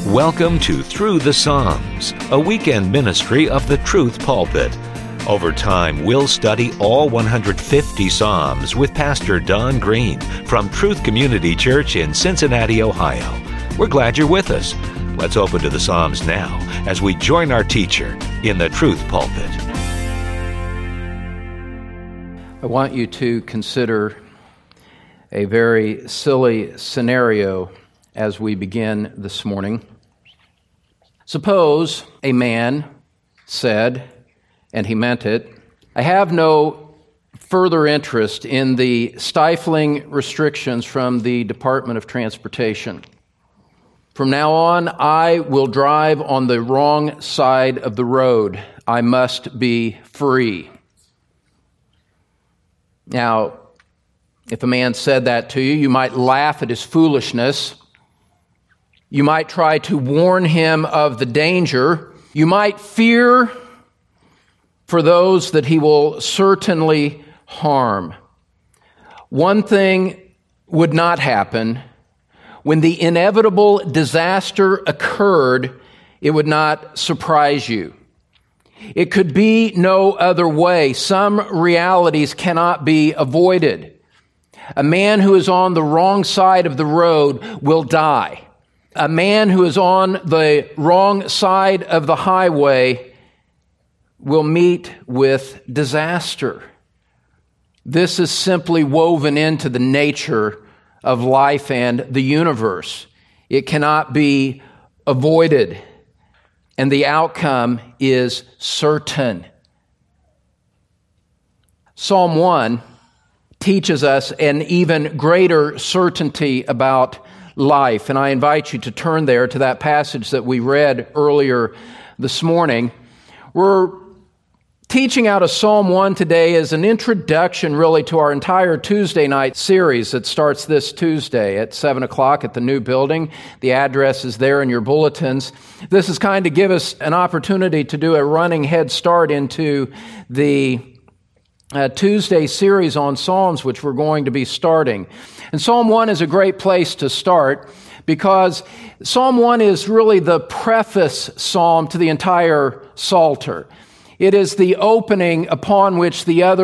Welcome to Through the Psalms, a weekend ministry of the Truth Pulpit. Over time, we'll study all 150 Psalms with Pastor Don Green from Truth Community Church in Cincinnati, Ohio. We're glad you're with us. Let's open to the Psalms now as we join our teacher in the Truth Pulpit. I want you to consider a very silly scenario as we begin this morning. Suppose a man said, and he meant it, I have no further interest in the stifling restrictions from the Department of Transportation. From now on, I will drive on the wrong side of the road. I must be free. Now, if a man said that to you, you might laugh at his foolishness. You might try to warn him of the danger. You might fear for those that he will certainly harm. One thing would not happen. When the inevitable disaster occurred, it would not surprise you. It could be no other way. Some realities cannot be avoided. A man who is on the wrong side of the road will die. A man who is on the wrong side of the highway will meet with disaster. This is simply woven into the nature of life and the universe. It cannot be avoided, and the outcome is certain. Psalm 1 teaches us an even greater certainty about life, and I invite you to turn there to that passage that we read earlier this morning. We're teaching out of Psalm 1 today as an introduction really to our entire Tuesday night series that starts this Tuesday at 7 o'clock at the new building. The address is there in your bulletins. This is kind of give us an opportunity to do a running head start into the Tuesday series on Psalms, which we're going to be starting. And Psalm 1 is a great place to start because Psalm 1 is really the preface psalm to the entire Psalter. It is the opening upon which the other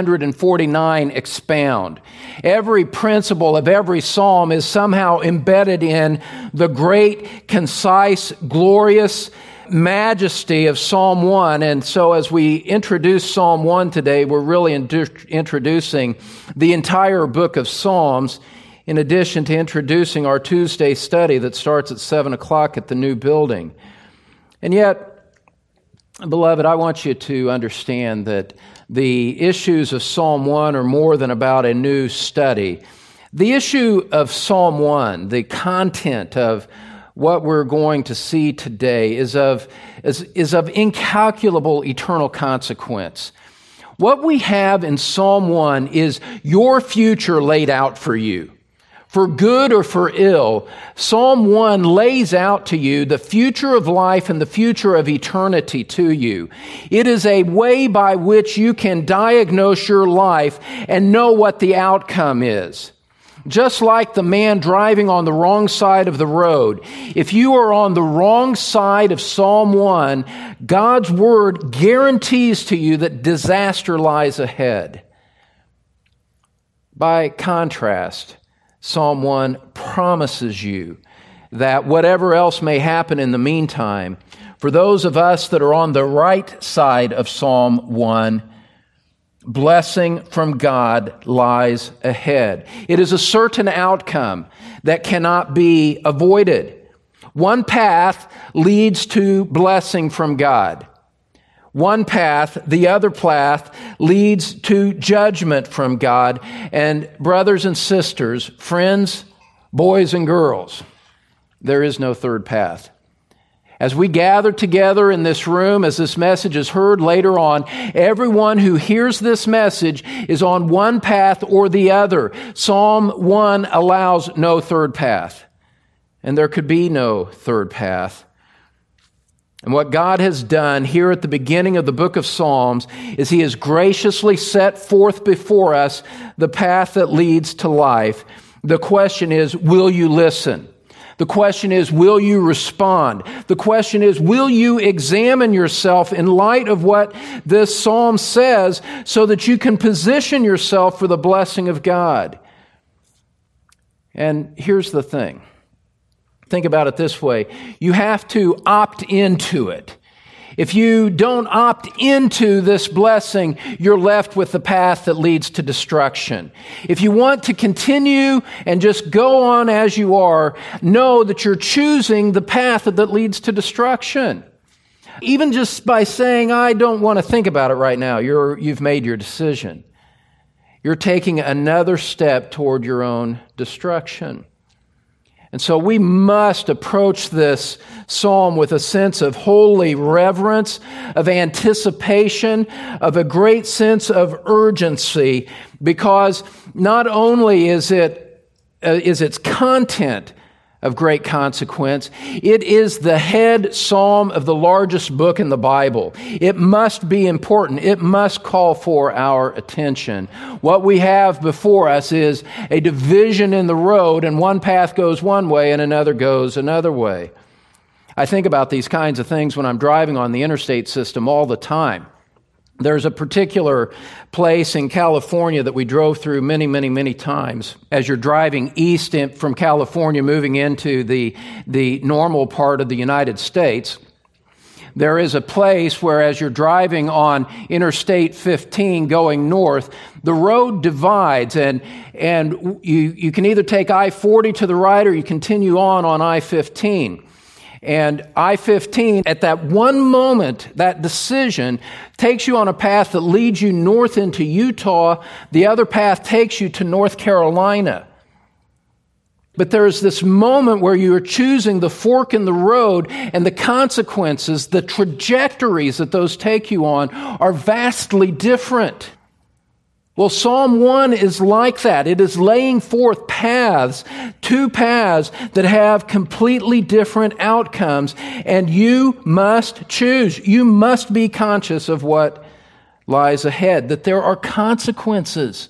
149 expound. Every principle of every psalm is somehow embedded in the great, concise, glorious majesty of Psalm 1. And so as we introduce Psalm 1 today, we're really introducing the entire book of Psalms, in addition to introducing our Tuesday study that starts at 7 o'clock at the new building. And yet, beloved, I want you to understand that the issues of Psalm 1 are more than about a new study. The issue of Psalm 1, the content of what we're going to see today is of incalculable eternal consequence. What we have in Psalm 1 is your future laid out for you. For good or for ill, Psalm 1 lays out to you the future of life and the future of eternity to you. It is a way by which you can diagnose your life and know what the outcome is. Just like the man driving on the wrong side of the road, if you are on the wrong side of Psalm 1, God's Word guarantees to you that disaster lies ahead. By contrast, Psalm 1 promises you that whatever else may happen in the meantime, for those of us that are on the right side of Psalm 1, blessing from God lies ahead. It is a certain outcome that cannot be avoided. One path leads to blessing from God. One path, the other path, leads to judgment from God. And brothers and sisters, friends, boys and girls, there is no third path. As we gather together in this room, as this message is heard later on, everyone who hears this message is on one path or the other. Psalm 1 allows no third path, and there could be no third path. And what God has done here at the beginning of the book of Psalms is He has graciously set forth before us the path that leads to life. The question is, will you listen? The question is, will you respond? The question is, will you examine yourself in light of what this psalm says so that you can position yourself for the blessing of God? And here's the thing. Think about it this way. You have to opt into it. If you don't opt into this blessing, you're left with the path that leads to destruction. If you want to continue and just go on as you are, know that you're choosing the path that leads to destruction. Even just by saying, I don't want to think about it right now, you've made your decision. You're taking another step toward your own destruction. And so we must approach this psalm with a sense of holy reverence, of anticipation, of a great sense of urgency, because not only is its content of great consequence, it is the head psalm of the largest book in the Bible. It must be important. It must call for our attention. What we have before us is a division in the road, and one path goes one way and another goes another way. I think about these kinds of things when I'm driving on the interstate system all the time. There's a particular place in California that we drove through many times. As you're driving east from California, moving into the normal part of the United States, there is a place where as you're driving on Interstate 15 going north, the road divides and you can either take I-40 to the right or you continue on I-15. And I-15, at that one moment, that decision takes you on a path that leads you north into Utah. The other path takes you to North Carolina. But there's this moment where you are choosing the fork in the road, and the consequences, the trajectories that those take you on are vastly different. Well, Psalm 1 is like that. It is laying forth two paths that have completely different outcomes, and you must choose. You must be conscious of what lies ahead, that there are consequences.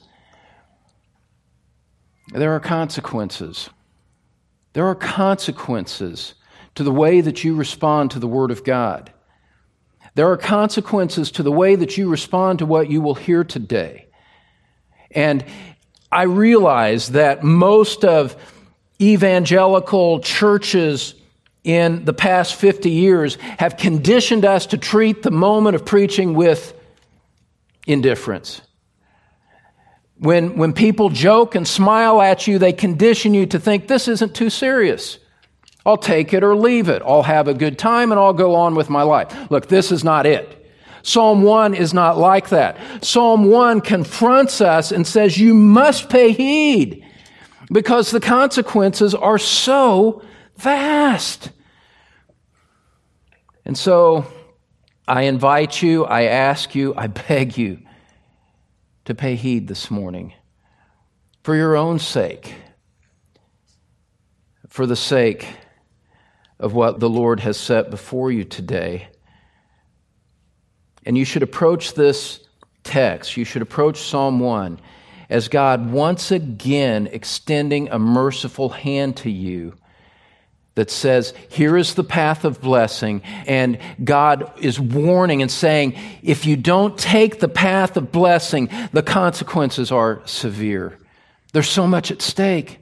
There are consequences. There are consequences to the way that you respond to the Word of God. There are consequences to the way that you respond to what you will hear today. And I realize that most of evangelical churches in the past 50 years have conditioned us to treat the moment of preaching with indifference. When people joke and smile at you, they condition you to think this isn't too serious. I'll take it or leave it. I'll have a good time and I'll go on with my life. Look, this is not it. Psalm 1 is not like that. Psalm 1 confronts us and says, you must pay heed because the consequences are so vast. And so I invite you, I ask you, I beg you to pay heed this morning for your own sake, for the sake of what the Lord has set before you today. And you should approach this text, you should approach Psalm 1 as God once again extending a merciful hand to you that says, here is the path of blessing, and God is warning and saying, if you don't take the path of blessing, the consequences are severe. There's so much at stake.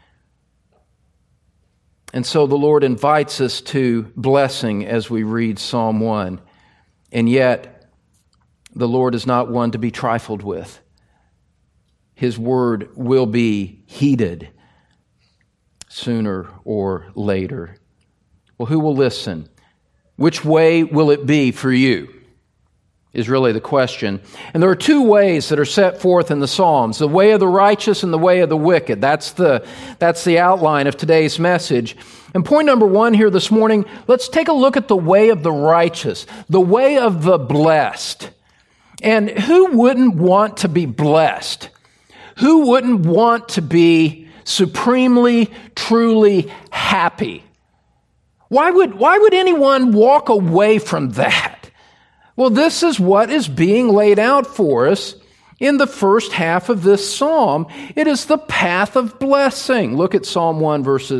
And so the Lord invites us to blessing as we read Psalm 1. And yet, the Lord is not one to be trifled with. His word will be heeded sooner or later. Well, who will listen? Which way will it be for you? Is really the question. And there are two ways that are set forth in the Psalms, the way of the righteous and the way of the wicked. That's the outline of today's message. And point number one here this morning, let's take a look at the way of the righteous, the way of the blessed. And who wouldn't want to be blessed? Who wouldn't want to be supremely, truly happy? Why would anyone walk away from that? Well, this is what is being laid out for us in the first half of this psalm. It is the path of blessing. Look at Psalm 1, verses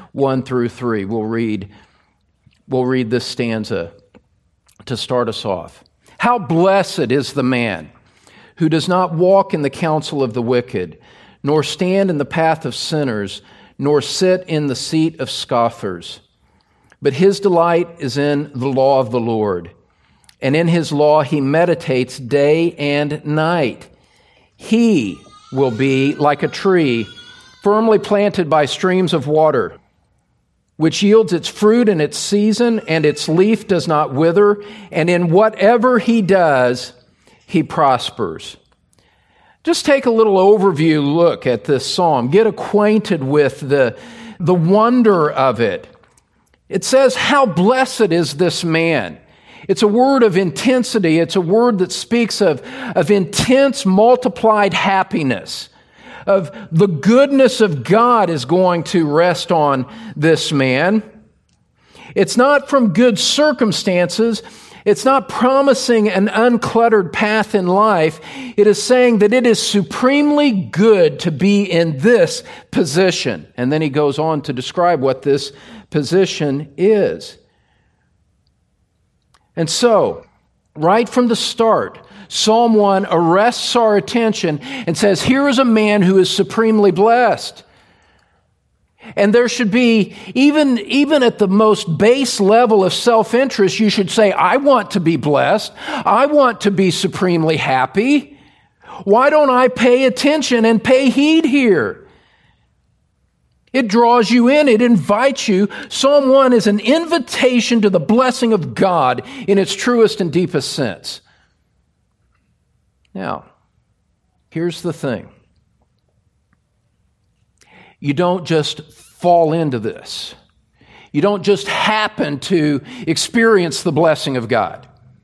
1 through 3. We'll read this stanza to start us off. How blessed is the man who does not walk in the counsel of the wicked, nor stand in the path of sinners, nor sit in the seat of scoffers. But his delight is in the law of the Lord, and in his law he meditates day and night. He will be like a tree firmly planted by streams of water, which yields its fruit in its season, and its leaf does not wither, and in whatever he does, he prospers. Just take a little overview look at this psalm. Get acquainted with the wonder of it. It says, how blessed is this man. It's a word of intensity. It's a word that speaks of intense multiplied happiness, of the goodness of God is going to rest on this man. It's not from good circumstances. It's not promising an uncluttered path in life. It is saying that it is supremely good to be in this position. And then he goes on to describe what this position is. And so, right from the start, Psalm 1 arrests our attention and says, here is a man who is supremely blessed. And there should be, even at the most base level of self-interest, you should say, I want to be blessed. I want to be supremely happy. Why don't I pay attention and pay heed here? It draws you in. It invites you. Psalm 1 is an invitation to the blessing of God in its truest and deepest sense. Now, here's the thing. You don't just fall into this. You don't just happen to experience the blessing of God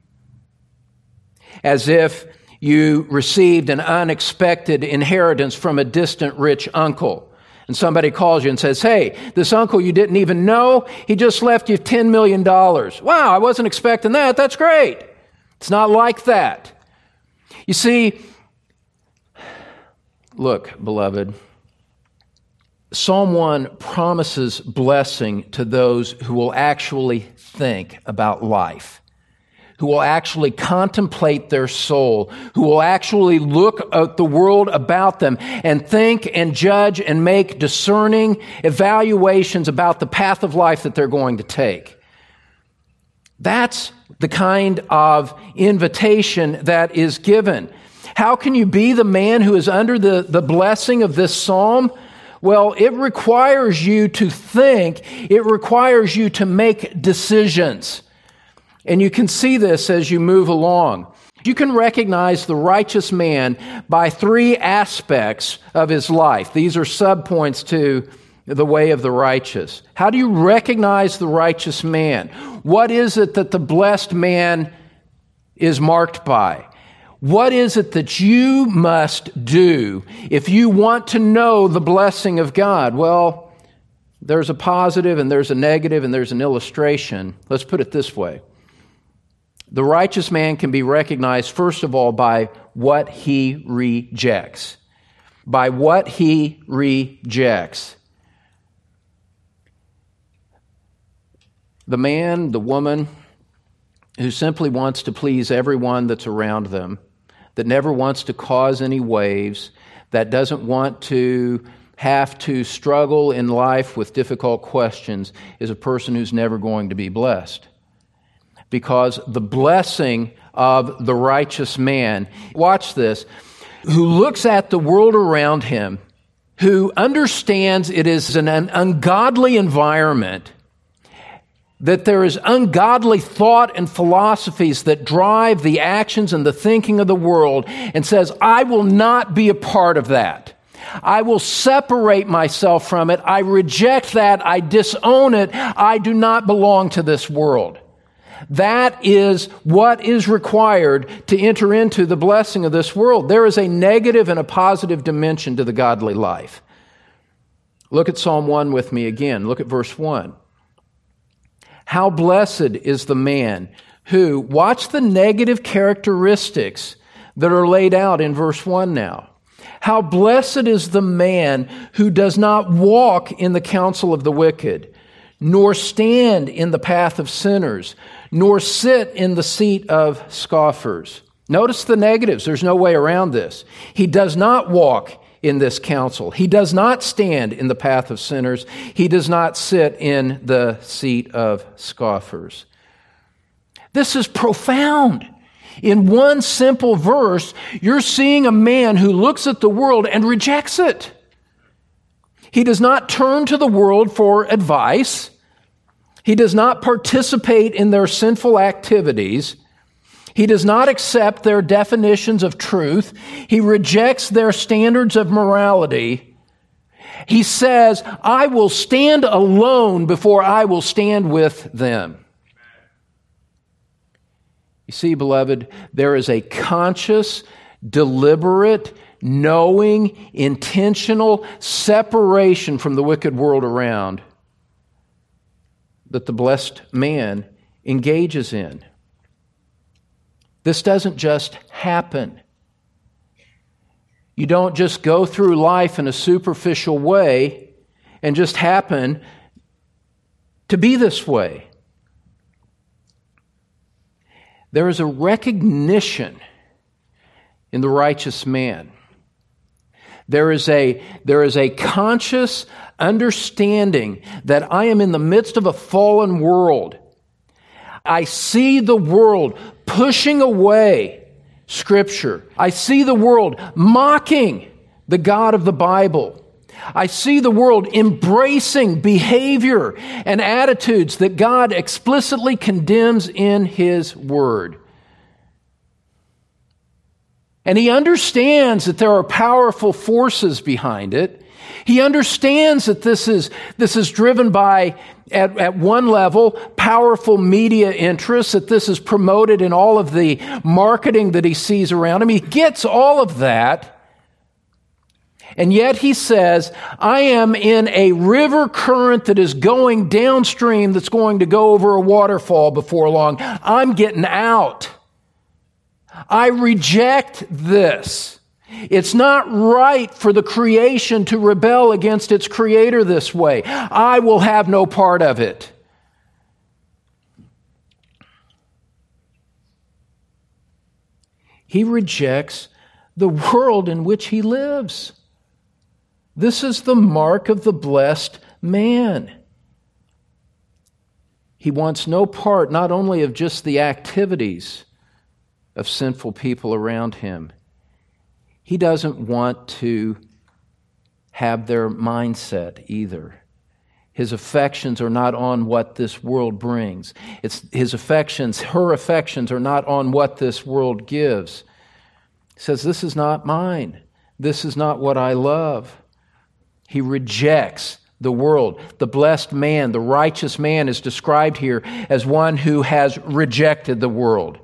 as if you received an unexpected inheritance from a distant rich uncle. And somebody calls you and says, hey, this uncle you didn't even know, he just left you $10 million. Wow, I wasn't expecting that. That's great. It's not like that. You see, look, beloved, Psalm 1 promises blessing to those who will actually think about life, who will actually contemplate their soul, who will actually look at the world about them and think and judge and make discerning evaluations about the path of life that they're going to take. That's the kind of invitation that is given. How can you be the man who is under the blessing of this psalm? Well, it requires you to think. It requires you to make decisions. And you can see this as you move along. You can recognize the righteous man by three aspects of his life. These are subpoints to the way of the righteous. How do you recognize the righteous man? What is it that the blessed man is marked by? What is it that you must do if you want to know the blessing of God? Well, there's a positive and there's a negative and there's an illustration. Let's put it this way. The righteous man can be recognized, first of all, by what he rejects. By what he rejects. The man, the woman, who simply wants to please everyone that's around them, that never wants to cause any waves, that doesn't want to have to struggle in life with difficult questions, is a person who's never going to be blessed. Because the blessing of the righteous man, watch this, who looks at the world around him, who understands it is an ungodly environment, that there is ungodly thought and philosophies that drive the actions and the thinking of the world, and says, I will not be a part of that. I will separate myself from it. I reject that. I disown it. I do not belong to this world. That is what is required to enter into the blessing of this world. There is a negative and a positive dimension to the godly life. Look at Psalm 1 with me again. Look at verse 1. How blessed is the man who, watch the negative characteristics that are laid out in verse 1 now. How blessed is the man who does not walk in the counsel of the wicked, nor stand in the path of sinners, nor sit in the seat of scoffers. Notice the negatives. There's no way around this. He does not walk in this counsel. He does not stand in the path of sinners. He does not sit in the seat of scoffers. This is profound. In one simple verse, you're seeing a man who looks at the world and rejects it. He does not turn to the world for advice. He does not participate in their sinful activities. He does not accept their definitions of truth. He rejects their standards of morality. He says, I will stand alone before I will stand with them. You see, beloved, there is a conscious, deliberate, knowing, intentional separation from the wicked world around that the blessed man engages in. This doesn't just happen. You don't just go through life in a superficial way and just happen to be this way. There is a recognition in the righteous man. There is a conscious understanding that I am in the midst of a fallen world. I see the world pushing away Scripture. I see the world mocking the God of the Bible. I see the world embracing behavior and attitudes that God explicitly condemns in His Word. And he understands that there are powerful forces behind it. He understands that this is driven by, at one level, powerful media interests, that this is promoted in all of the marketing that he sees around him. He gets all of that. And yet he says, I am in a river current that is going downstream that's going to go over a waterfall before long. I'm getting out. I reject this. It's not right for the creation to rebel against its creator this way. I will have no part of it. He rejects the world in which he lives. This is the mark of the blessed man. He wants no part, not only of just the activities of sinful people around him. He doesn't want to have their mindset either. His affections are not on what this world brings. Her affections are not on what this world gives. He says, this is not mine. This is not what I love. He rejects the world. The blessed man, the righteous man, is described here as one who has rejected the world.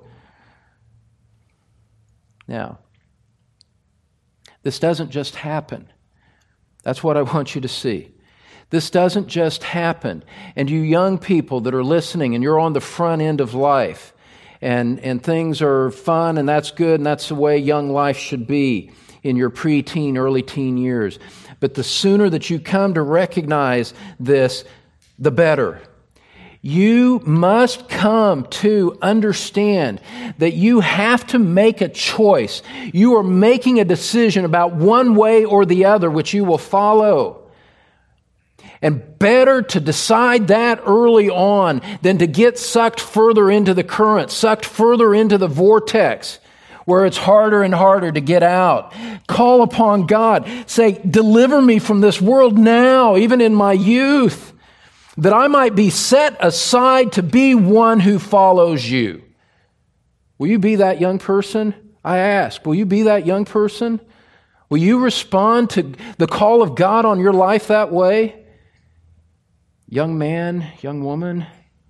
Now, this doesn't just happen. That's what I want you to see. This doesn't just happen. And you young people that are listening and you're on the front end of life and things are fun and that's good and that's the way young life should be in your preteen, early teen years. But the sooner that you come to recognize this, the better. You must come to understand that you have to make a choice. You are making a decision about one way or the other which you will follow. And better to decide that early on than to get sucked further into the current, sucked further into the vortex where it's harder and harder to get out. Call upon God. Say, deliver me from this world now, even in my youth, that I might be set aside to be one who follows you. Will you be that young person? I ask, will you be that young person? Will you respond to the call of God on your life that way? Young man, young woman,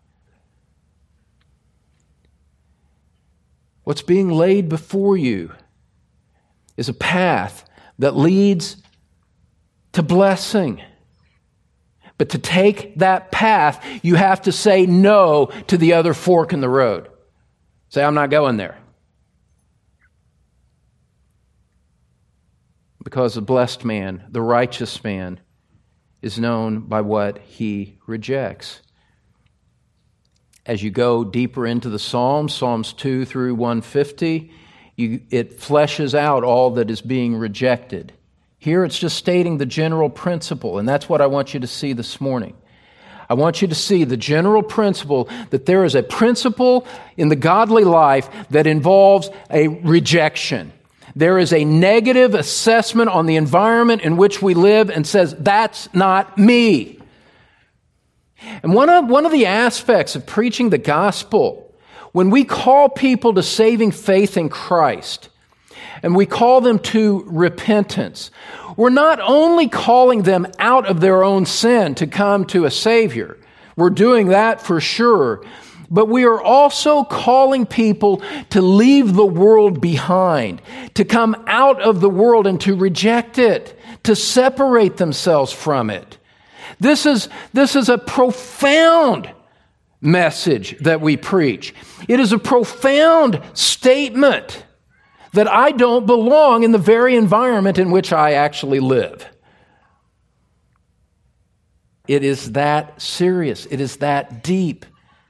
what's being laid before you is a path that leads to blessing. But to take that path, you have to say no to the other fork in the road. Say, I'm not going there. Because the blessed man, the righteous man, is known by what he rejects. As you go deeper into the Psalms, Psalms 2 through 150, it fleshes out all that is being rejected. Here it's just stating the general principle, and that's what I want you to see this morning. I want you to see the general principle that there is a principle in the godly life that involves a rejection. There is a negative assessment on the environment in which we live and says, that's not me. And one of the aspects of preaching the gospel, when we call people to saving faith in Christ, and we call them to repentance, we're not only calling them out of their own sin to come to a Savior. We're doing that for sure. But we are also calling people to leave the world behind, to come out of the world and to reject it, to separate themselves from it. This is a profound message that we preach. It is a profound statement that I don't belong in the very environment in which I actually live. It is that serious. It is that deep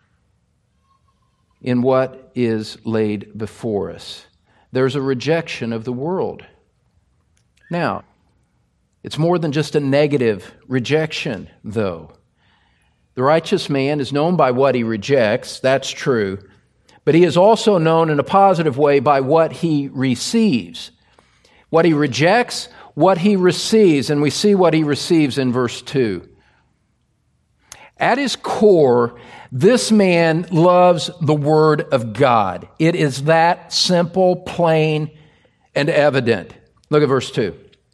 in what is laid before us. There's a rejection of the world. Now, it's more than just a negative rejection, though. The righteous man is known by what he rejects, that's true, but he is also known in a positive way by what he receives. What he rejects, what he receives, and we see what he receives in verse 2. At his core, this man loves the Word of God. It is that simple, plain, and evident. Look at verse 2.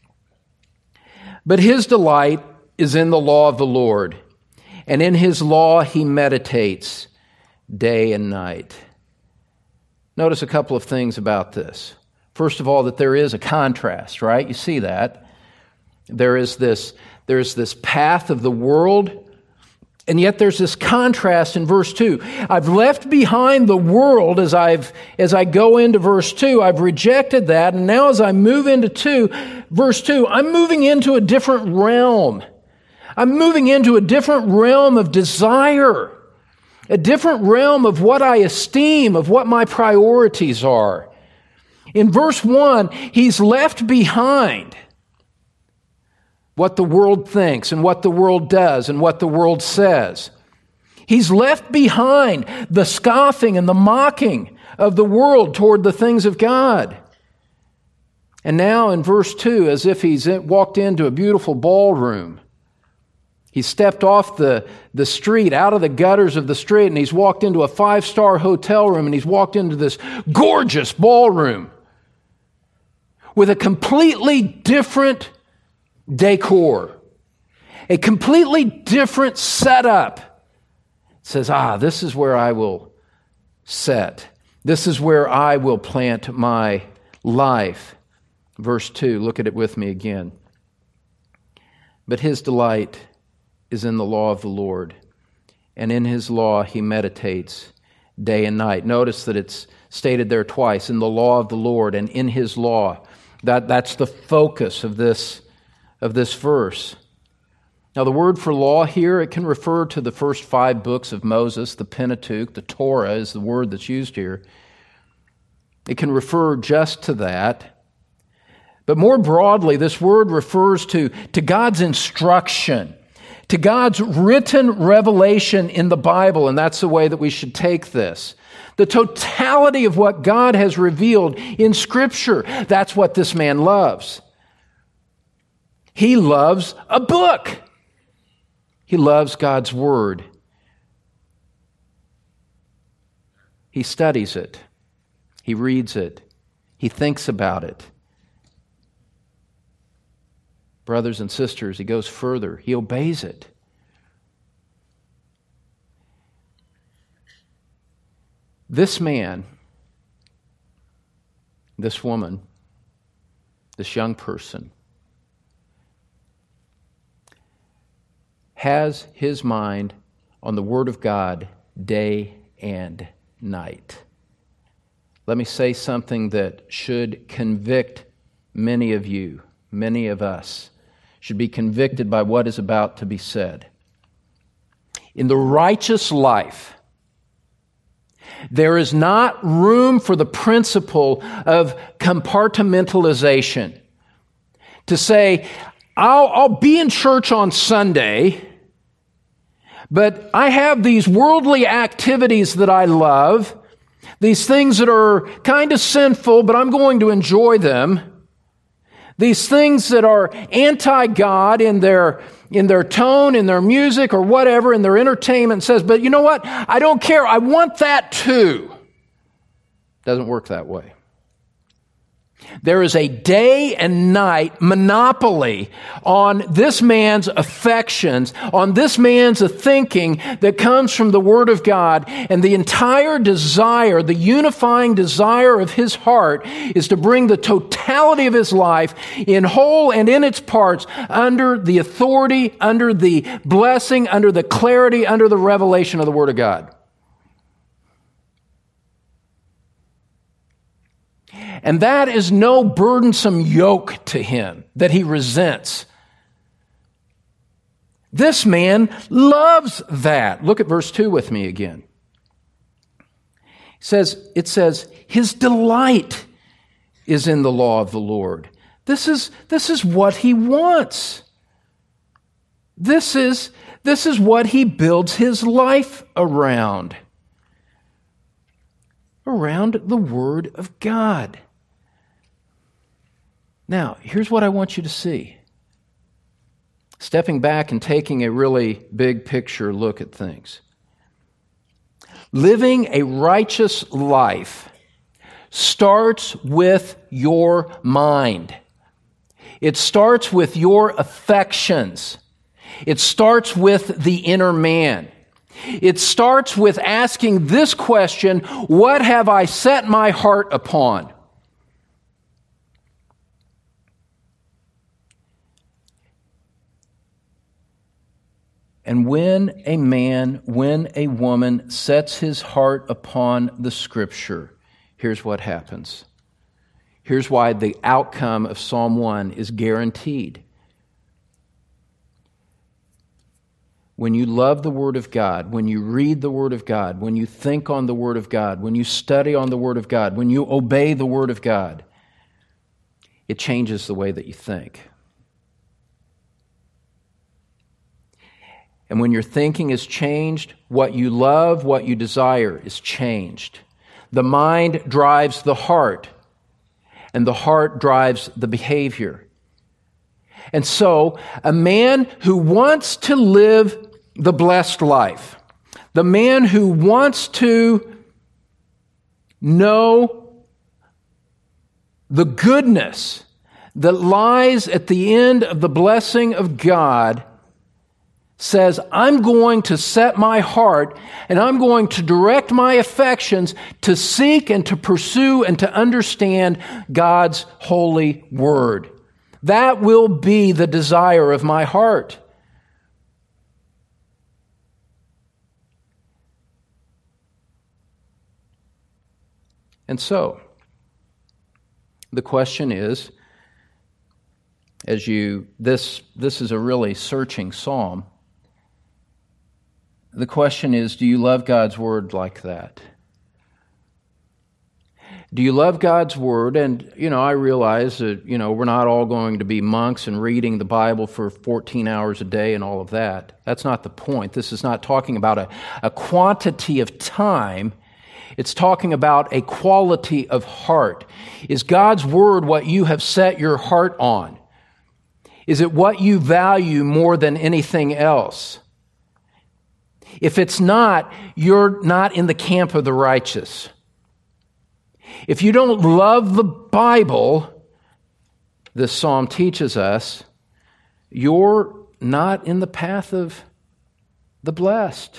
But his delight is in the law of the Lord, and in his law he meditates day and night. Notice a couple of things about this. First of all, that there is a contrast, right? You see that. There's this path of the world, and yet there's this contrast in verse 2. I've left behind the world as I go into verse 2. I've rejected that, and now as I move into verse 2, I'm moving into a different realm. I'm moving into a different realm of desire, a different realm of what I esteem, of what my priorities are. In verse 1, he's left behind what the world thinks and what the world does and what the world says. He's left behind the scoffing and the mocking of the world toward the things of God. And now in verse 2, as if he's walked into a beautiful ballroom, he stepped off the street, out of the gutters of the street, and he's walked into a 5-star hotel room, and he's walked into this gorgeous ballroom with a completely different decor, a completely different setup. It says, this is where I will set. This is where I will plant my life. Verse 2, look at it with me again. But his delight is in the law of the Lord, and in his law he meditates day and night. Notice that it's stated there twice, in the law of the Lord and in his law. That's the focus of this verse. Now, the word for law here, it can refer to the first 5 books of Moses, the Pentateuch. The Torah is the word that's used here. It can refer just to that. But more broadly, this word refers to God's instruction, to God's written revelation in the Bible, and that's the way that we should take this. The totality of what God has revealed in Scripture, that's what this man loves. He loves a book. He loves God's Word. He studies it. He reads it. He thinks about it. Brothers and sisters, he goes further. He obeys it. This man, this woman, this young person, has his mind on the Word of God day and night. Let me say something that should convict many of you many of us, should be convicted by what is about to be said. In the righteous life, there is not room for the principle of compartmentalization. To say, I'll be in church on Sunday, but I have these worldly activities that I love, these things that are kind of sinful, but I'm going to enjoy them. These things that are anti-God in their tone, in their music, or whatever, in their entertainment says, but you know what? I don't care. I want that too. Doesn't work that way. There is a day and night monopoly on this man's affections, on this man's thinking that comes from the Word of God. And the entire desire, the unifying desire of his heart is to bring the totality of his life in whole and in its parts under the authority, under the blessing, under the clarity, under the revelation of the Word of God. And that is no burdensome yoke to him that he resents. This man loves that. Look at verse 2 with me again. It says, his delight is in the law of the Lord. This is what he wants. This is what he builds his life around. Around the Word of God. Now, here's what I want you to see. Stepping back and taking a really big picture look at things. Living a righteous life starts with your mind. It starts with your affections. It starts with the inner man. It starts with asking this question, what have I set my heart upon? And when a woman sets his heart upon the Scripture, here's what happens. Here's why the outcome of Psalm 1 is guaranteed. When you love the Word of God, when you read the Word of God, when you think on the Word of God, when you study on the Word of God, when you obey the Word of God, it changes the way that you think. And when your thinking is changed, what you love, what you desire is changed. The mind drives the heart, and the heart drives the behavior. And so, a man who wants to live the blessed life, the man who wants to know the goodness that lies at the end of the blessing of God, says, I'm going to set my heart and I'm going to direct my affections to seek and to pursue and to understand God's holy word. That will be the desire of my heart. And so, the question is, this is a really searching psalm. The question is, do you love God's Word like that? Do you love God's Word? And, I realize that, we're not all going to be monks and reading the Bible for 14 hours a day and all of that. That's not the point. This is not talking about a quantity of time. It's talking about a quality of heart. Is God's Word what you have set your heart on? Is it what you value more than anything else? If it's not, you're not in the camp of the righteous. If you don't love the Bible, this psalm teaches us, you're not in the path of the blessed.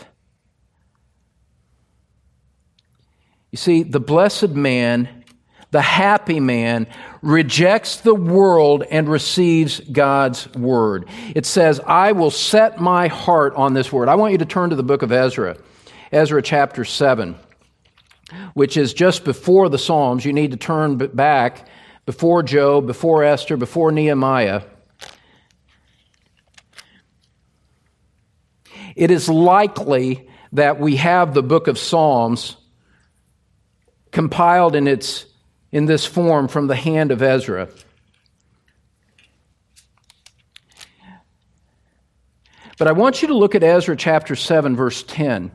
You see, the blessed man, the happy man, rejects the world and receives God's word. It says, I will set my heart on this word. I want you to turn to the book of Ezra, Ezra chapter 7, which is just before the Psalms. You need to turn back before Job, before Esther, before Nehemiah, it is likely that we have the book of Psalms compiled in this form from the hand of Ezra. But I want you to look at Ezra chapter 7, verse 10.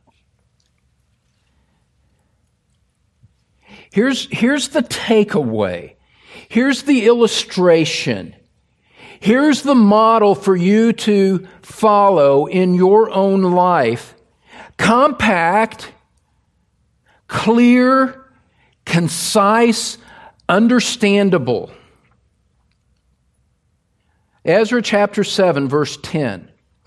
Here's the takeaway. Here's the illustration. Here's the model for you to follow in your own life. Compact, clear, concise, understandable. Ezra chapter 7, verse 10.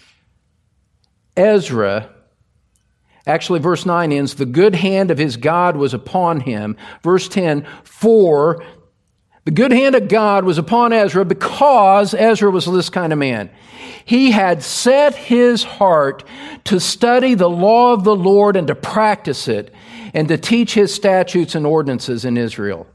Ezra, actually verse 9 ends, the good hand of his God was upon him. Verse 10, for the good hand of God was upon Ezra because Ezra was this kind of man. He had set his heart to study the law of the Lord and to practice it and to teach his statutes and ordinances in Israel.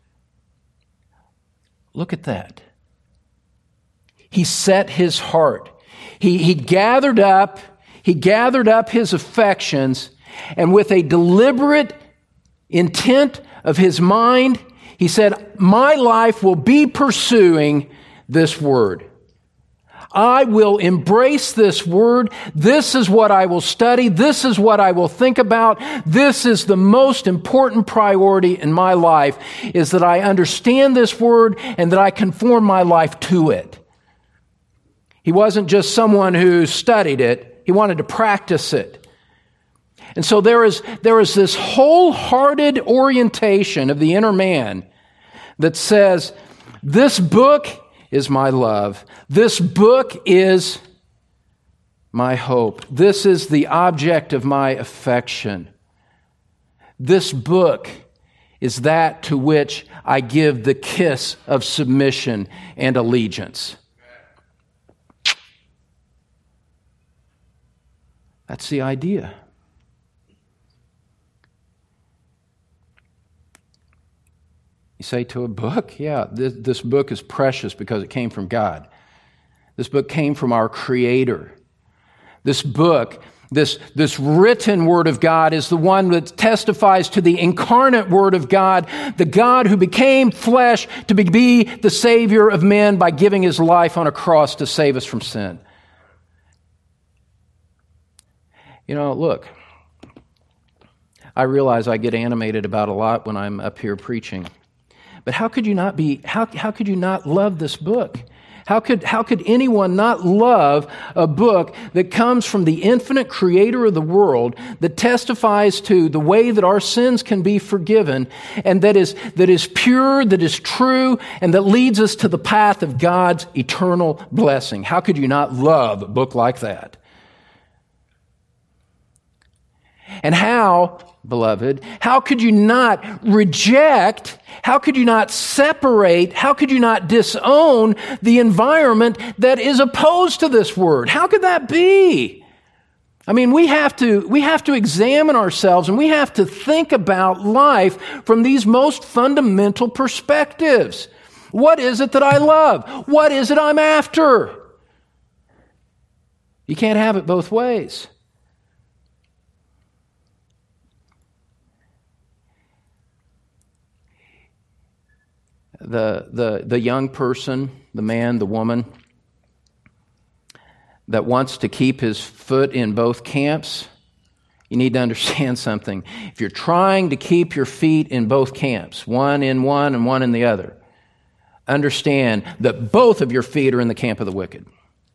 Look at that. He set his heart. He gathered up his affections, and with a deliberate intent of his mind, he said, my life will be pursuing this word. I will embrace this word. This is what I will study. This is what I will think about. This is the most important priority in my life, is that I understand this word and that I conform my life to it. He wasn't just someone who studied it. He wanted to practice it. And so there is this wholehearted orientation of the inner man that says, this book is my love. This book is my hope. This is the object of my affection. This book is that to which I give the kiss of submission and allegiance. That's the idea. You say to a book, yeah, this book is precious because it came from God. This book came from our Creator. This book, this written Word of God is the one that testifies to the incarnate Word of God, the God who became flesh to be the Savior of men by giving His life on a cross to save us from sin. You know, look, I realize I get animated about a lot when I'm up here preaching. But how could you not love this book? How could anyone not love a book that comes from the infinite Creator of the world, that testifies to the way that our sins can be forgiven, and that is pure, that is true, and that leads us to the path of God's eternal blessing? How could you not love a book like that? And how, beloved, how could you not reject, how could you not separate, how could you not disown the environment that is opposed to this word? How could that be? I mean, we have to examine ourselves, and we have to think about life from these most fundamental perspectives. What is it that I love? What is it I'm after? You can't have it both ways. The young person, the man, the woman that wants to keep his foot in both camps, you need to understand something. If you're trying to keep your feet in both camps, one in one and one in the other, understand that both of your feet are in the camp of the wicked.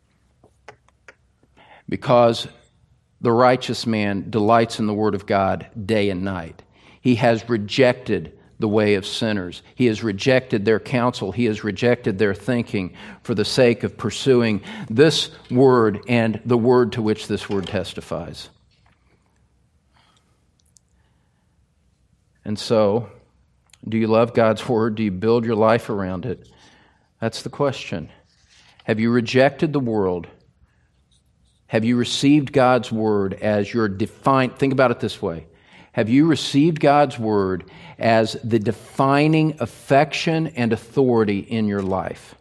Because the righteous man delights in the word of God day and night. He has rejected the way of sinners. He has rejected their counsel. He has rejected their thinking for the sake of pursuing this word and the word to which this word testifies. And so, do you love God's word? Do you build your life around it? That's the question. Have you rejected the world? Have you received God's word as your defined? Think about it this way. Have you received God's Word as the defining affection and authority in your life?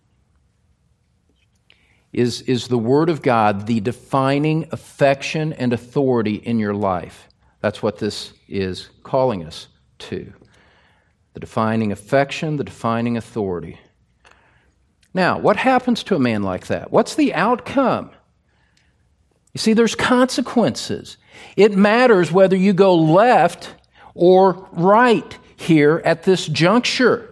Is the Word of God the defining affection and authority in your life? That's what this is calling us to. The defining affection, the defining authority. Now, what happens to a man like that? What's the outcome? You see, there's consequences. It matters whether you go left or right here at this juncture.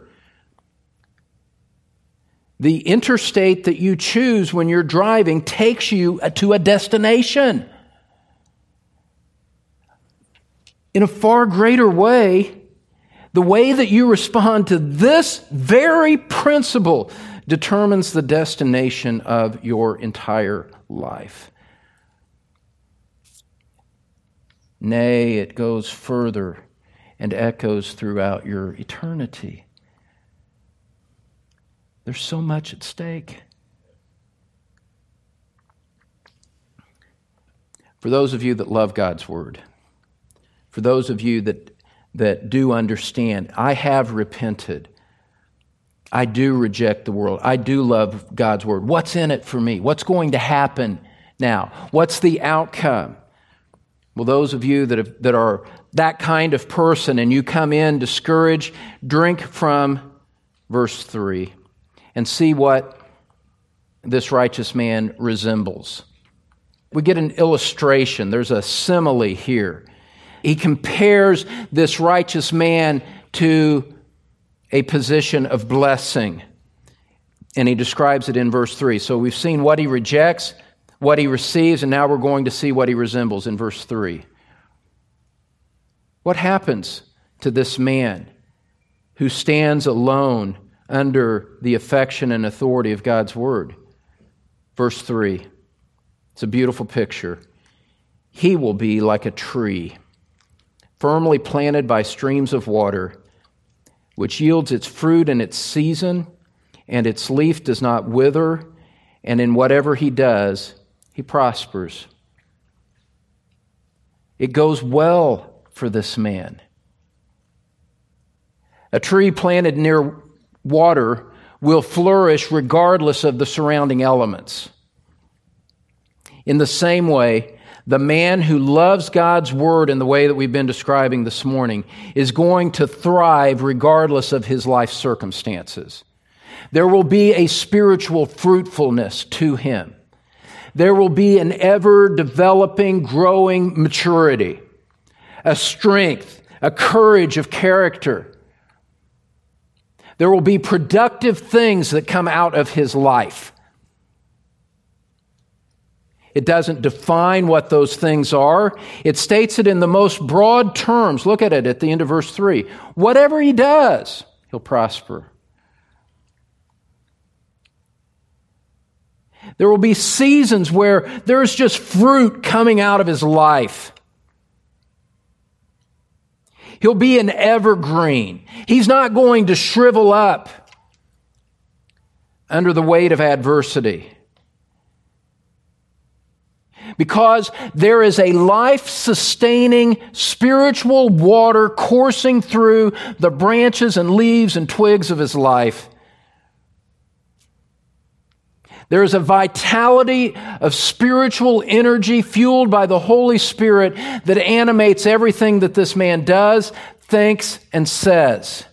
The interstate that you choose when you're driving takes you to a destination. In a far greater way, the way that you respond to this very principle determines the destination of your entire life. Nay, it goes further and echoes throughout your eternity. There's so much at stake. For those of you that love God's Word, for those of you that do understand, I have repented. I do reject the world. I do love God's Word. What's in it for me? What's going to happen now? What's the outcome? Well, those of you that are that kind of person and you come in discouraged, drink from verse 3 and see what this righteous man resembles. We get an illustration. There's a simile here. He compares this righteous man to a position of blessing, and he describes it in verse 3. So we've seen what he rejects, what he receives, and now we're going to see what he resembles in verse 3. What happens to this man who stands alone under the affection and authority of God's Word? Verse 3. It's a beautiful picture. He will be like a tree, firmly planted by streams of water, which yields its fruit in its season, and its leaf does not wither, and in whatever he does, he prospers. It goes well for this man. A tree planted near water will flourish regardless of the surrounding elements. In the same way, the man who loves God's Word in the way that we've been describing this morning is going to thrive regardless of his life circumstances. There will be a spiritual fruitfulness to him. There will be an ever-developing, growing maturity, a strength, a courage of character. There will be productive things that come out of his life. It doesn't define what those things are. It states it in the most broad terms. Look at it at the end of verse 3. Whatever he does, he'll prosper. There will be seasons where there's just fruit coming out of his life. He'll be an evergreen. He's not going to shrivel up under the weight of adversity. Because there is a life-sustaining spiritual water coursing through the branches and leaves and twigs of his life. There is a vitality of spiritual energy fueled by the Holy Spirit that animates everything that this man does, thinks, and says.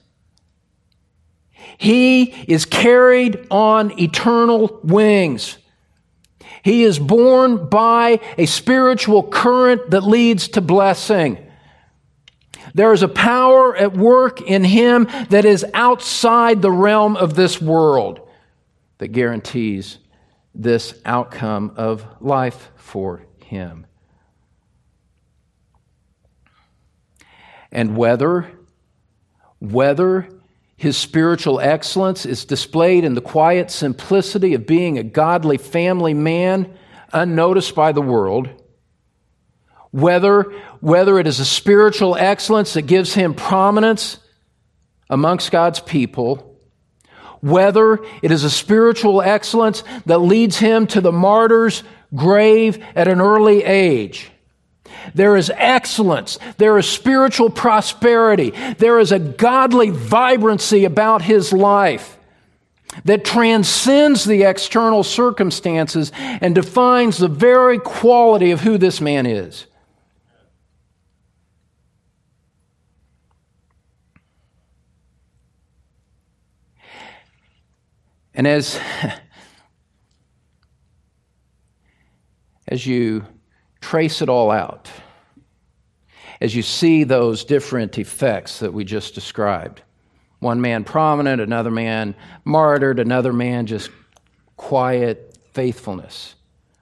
He is carried on eternal wings. He is borne by a spiritual current that leads to blessing. There is a power at work in him that is outside the realm of this world that guarantees this outcome of life for him. And whether his spiritual excellence is displayed in the quiet simplicity of being a godly family man, unnoticed by the world, whether it is a spiritual excellence that gives him prominence amongst God's people, whether it is a spiritual excellence that leads him to the martyr's grave at an early age, There is excellence. There is spiritual prosperity. There is a godly vibrancy about his life that transcends the external circumstances and defines the very quality of who this man is. And as you trace it all out, as you see those different effects that we just described, one man prominent, another man martyred, another man just quiet faithfulness.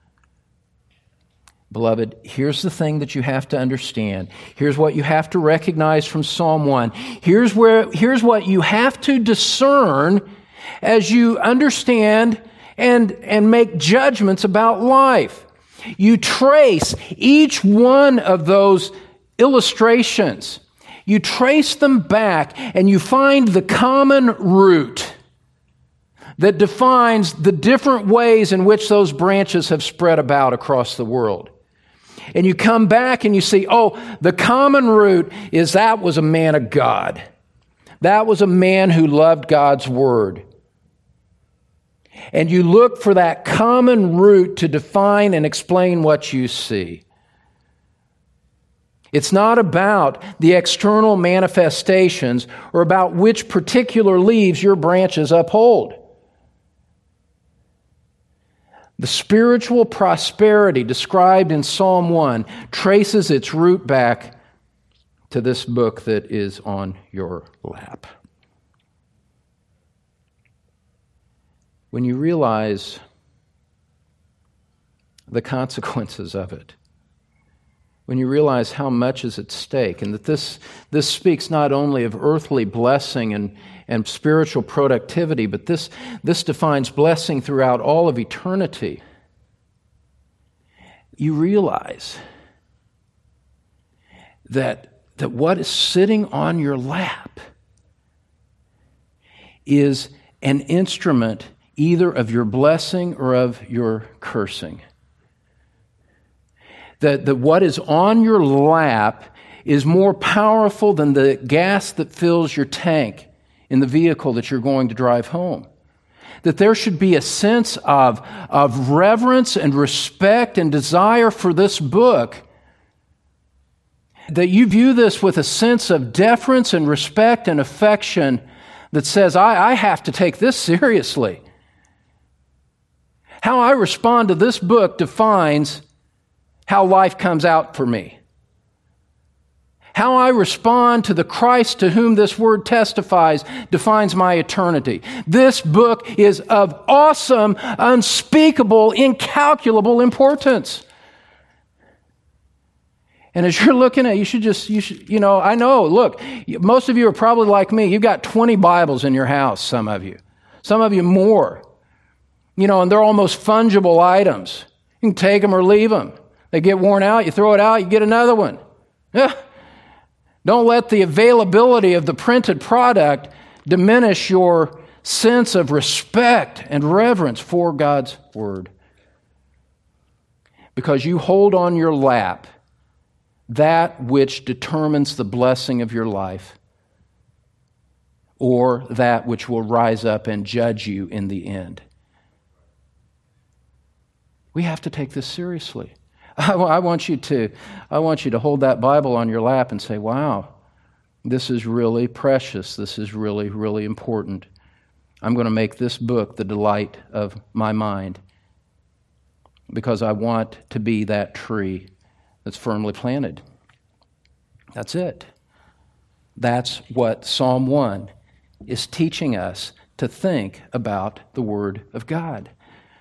Beloved, here's the thing that you have to understand. Here's what you have to recognize from Psalm 1. Here's what you have to discern as you understand and make judgments about life. You trace each one of those illustrations. You trace them back and you find the common root that defines the different ways in which those branches have spread about across the world. And you come back and you see, the common root is that was a man of God. That was a man who loved God's word. And you look for that common root to define and explain what you see. It's not about the external manifestations or about which particular leaves your branches uphold. The spiritual prosperity described in Psalm 1 traces its root back to this book that is on your lap. When you realize the consequences of it, when you realize how much is at stake, and that this speaks not only of earthly blessing and spiritual productivity, but this defines blessing throughout all of eternity, you realize that what is sitting on your lap is an instrument either of your blessing or of your cursing. That what is on your lap is more powerful than the gas that fills your tank in the vehicle that you're going to drive home. That there should be a sense of reverence and respect and desire for this book. That you view this with a sense of deference and respect and affection that says, I have to take this seriously. How I respond to this book defines how life comes out for me. How I respond to the Christ to whom this word testifies defines my eternity. This book is of awesome, unspeakable, incalculable importance. And as you're looking at it, I know, look, most of you are probably like me. You've got 20 Bibles in your house, some of you more. And they're almost fungible items. You can take them or leave them. They get worn out, you throw it out, you get another one. Don't let the availability of the printed product diminish your sense of respect and reverence for God's word. Because you hold on your lap that which determines the blessing of your life, or that which will rise up and judge you in the end. We have to take this seriously. I want you to hold that Bible on your lap and say, wow, this is really precious. This is really, really important. I'm going to make this book the delight of my mind because I want to be that tree that's firmly planted. That's it. That's what Psalm 1 is teaching us to think about the Word of God.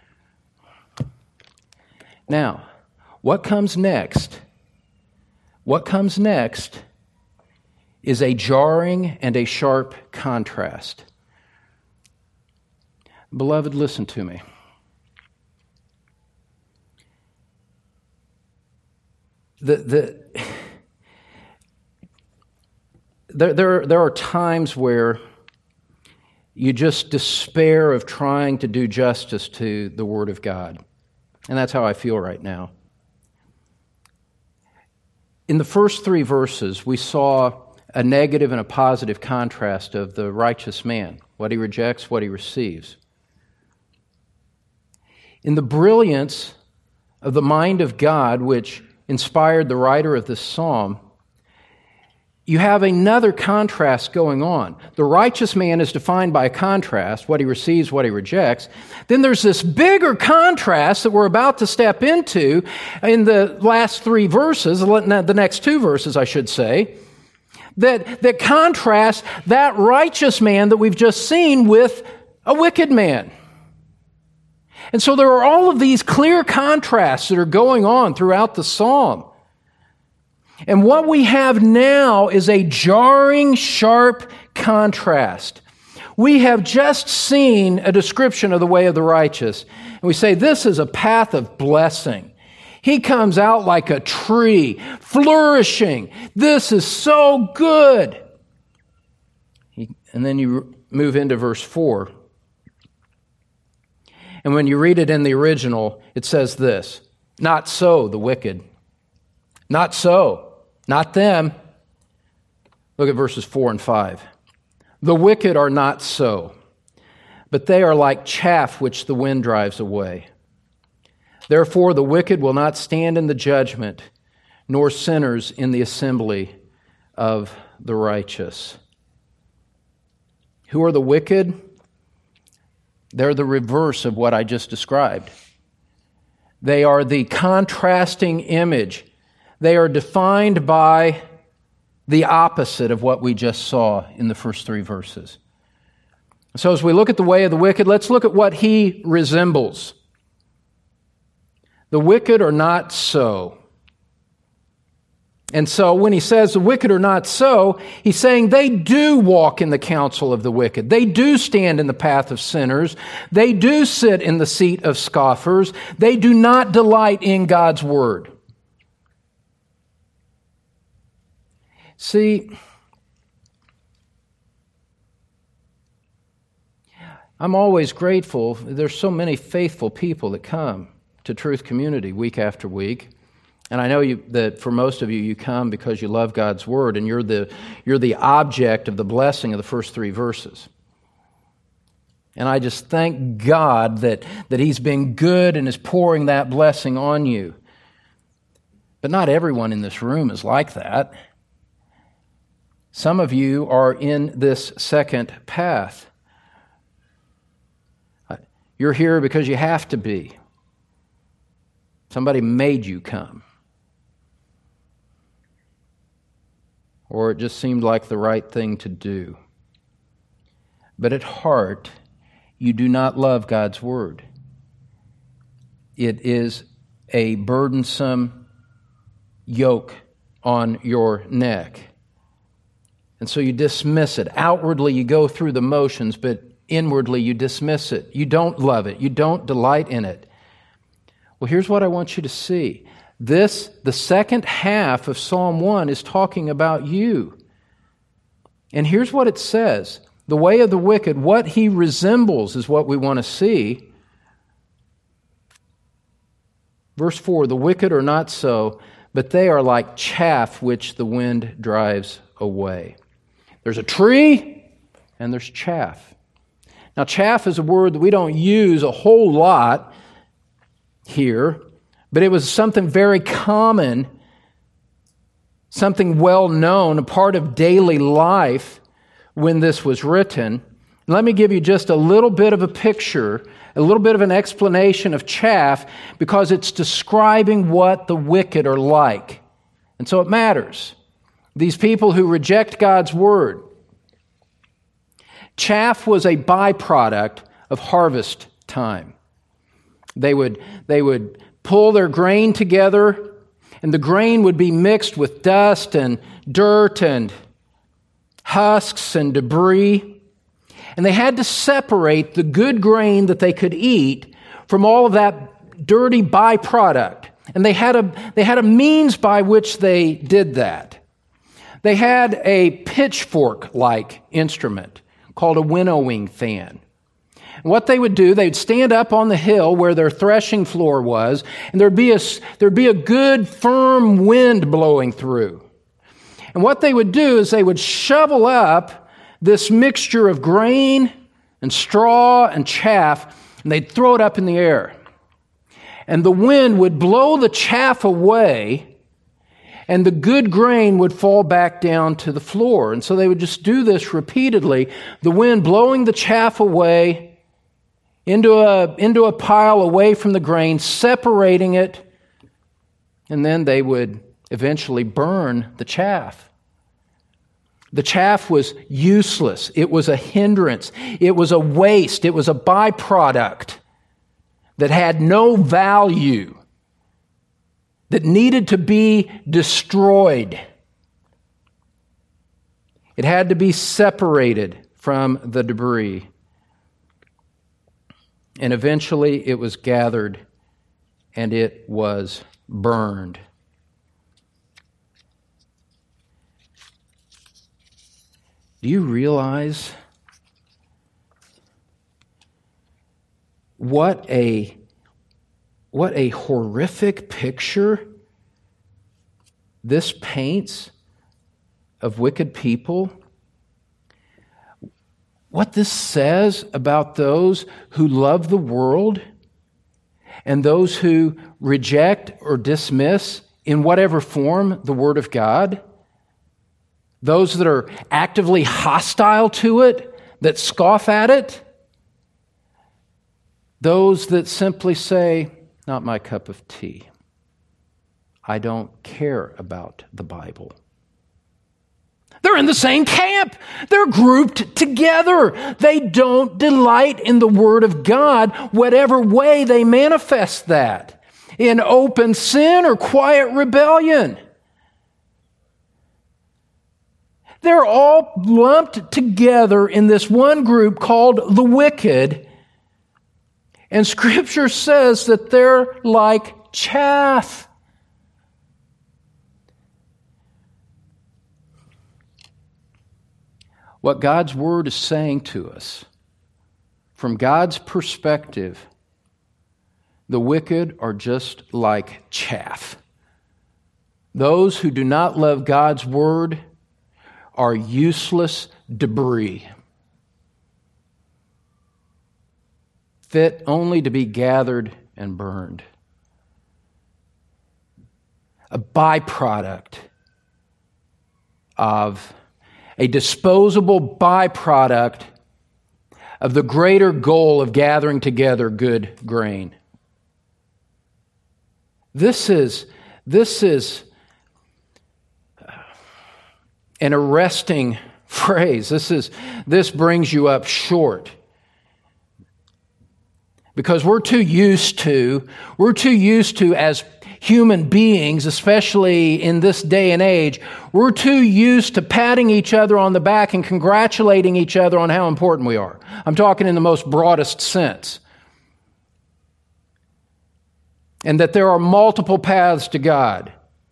Now, what comes next? What comes next is a jarring and a sharp contrast. Beloved, listen to me. There are times where you just despair of trying to do justice to the Word of God. And that's how I feel right now. In the first 3 verses, we saw a negative and a positive contrast of the righteous man, what he rejects, what he receives. In the brilliance of the mind of God, which inspired the writer of this psalm, you have another contrast going on. The righteous man is defined by a contrast, what he receives, what he rejects. Then there's this bigger contrast that we're about to step into in the last 3 verses, the next 2 verses, I should say, that contrast that righteous man that we've just seen with a wicked man. And so there are all of these clear contrasts that are going on throughout the psalm. And what we have now is a jarring, sharp contrast. We have just seen a description of the way of the righteous. And we say, this is a path of blessing. He comes out like a tree, flourishing. This is so good. And then you move into verse 4. And when you read it in the original, it says this, not so, the wicked. Not so. Not them. Look at verses 4 and 5. The wicked are not so, but they are like chaff which the wind drives away. Therefore the wicked will not stand in the judgment, nor sinners in the assembly of the righteous. Who are the wicked? They're the reverse of what I just described. They are the contrasting image. They are defined by the opposite of what we just saw in the first 3 verses. So as we look at the way of the wicked, let's look at what he resembles. The wicked are not so. And so when he says the wicked are not so, he's saying they do walk in the counsel of the wicked. They do stand in the path of sinners. They do sit in the seat of scoffers. They do not delight in God's word. See, I'm always grateful. There's so many faithful people that come to Truth Community week after week. And I know that for most of you, you come because you love God's Word, and you're the object of the blessing of the first 3 verses. And I just thank God that He's been good and is pouring that blessing on you. But not everyone in this room is like that. Some of you are in this second path. You're here because you have to be. Somebody made you come. Or it just seemed like the right thing to do. But at heart, you do not love God's Word. It is a burdensome yoke on your neck. And so you dismiss it. Outwardly, you go through the motions, but inwardly, you dismiss it. You don't love it. You don't delight in it. Well, here's what I want you to see. The second half of Psalm 1 is talking about you. And here's what it says. The way of the wicked, what he resembles is what we want to see. Verse 4, the wicked are not so, but they are like chaff which the wind drives away. There's a tree and there's chaff. Now, chaff is a word that we don't use a whole lot here, but it was something very common, something well known, a part of daily life when this was written. Let me give you just a little bit of a picture, a little bit of an explanation of chaff, because it's describing what the wicked are like. And so it matters. These people who reject God's word. Chaff was a byproduct of harvest time. They would pull their grain together, and the grain would be mixed with dust and dirt and husks and debris. And they had to separate the good grain that they could eat from all of that dirty byproduct. And they had a means by which they did that. They had a pitchfork-like instrument called a winnowing fan. And what they would do, they'd stand up on the hill where their threshing floor was, and there'd be a good, firm wind blowing through. And what they would do is they would shovel up this mixture of grain and straw and chaff, and they'd throw it up in the air. And the wind would blow the chaff away, and the good grain would fall back down to the floor. And so they would just do this repeatedly, the wind blowing the chaff away into a pile away from the grain, separating it, and then they would eventually burn the chaff. The chaff was useless. It was a hindrance. It was a waste. It was a byproduct that had no value, that needed to be destroyed. It had to be separated from the debris. And eventually it was gathered and it was burned. Do you realize what a horrific picture this paints of wicked people? What this says about those who love the world and those who reject or dismiss in whatever form the Word of God? Those that are actively hostile to it, that scoff at it? Those that simply say, not my cup of tea. I don't care about the Bible. They're in the same camp. They're grouped together. They don't delight in the Word of God, whatever way they manifest that, in open sin or quiet rebellion. They're all lumped together in this one group called the wicked. And Scripture says that they're like chaff. What God's Word is saying to us, from God's perspective, the wicked are just like chaff. Those who do not love God's Word are useless debris, fit only to be gathered and burned. A byproduct of a disposable byproduct of the greater goal of gathering together good grain. This is an arresting phrase. This brings you up short. Because we're too used to as human beings, especially in this day and age, we're too used to patting each other on the back and congratulating each other on how important we are. I'm talking in the most broadest sense. And that there are multiple paths to God.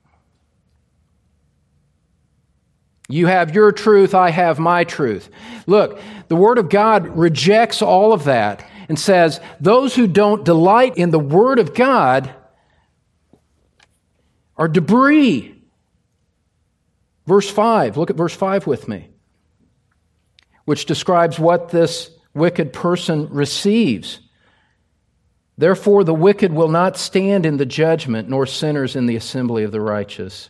You have your truth, I have my truth. Look, the Word of God rejects all of that and says, those who don't delight in the Word of God are debris. Verse 5, look at verse 5 with me, which describes what this wicked person receives. Therefore, the wicked will not stand in the judgment, nor sinners in the assembly of the righteous.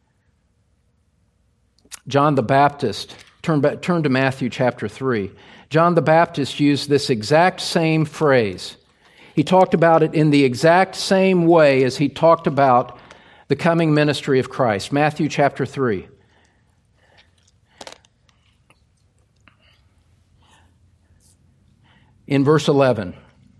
John the Baptist, turn to Matthew chapter 3. John the Baptist used this exact same phrase. He talked about it in the exact same way as he talked about the coming ministry of Christ. Matthew chapter 3. In verse 11.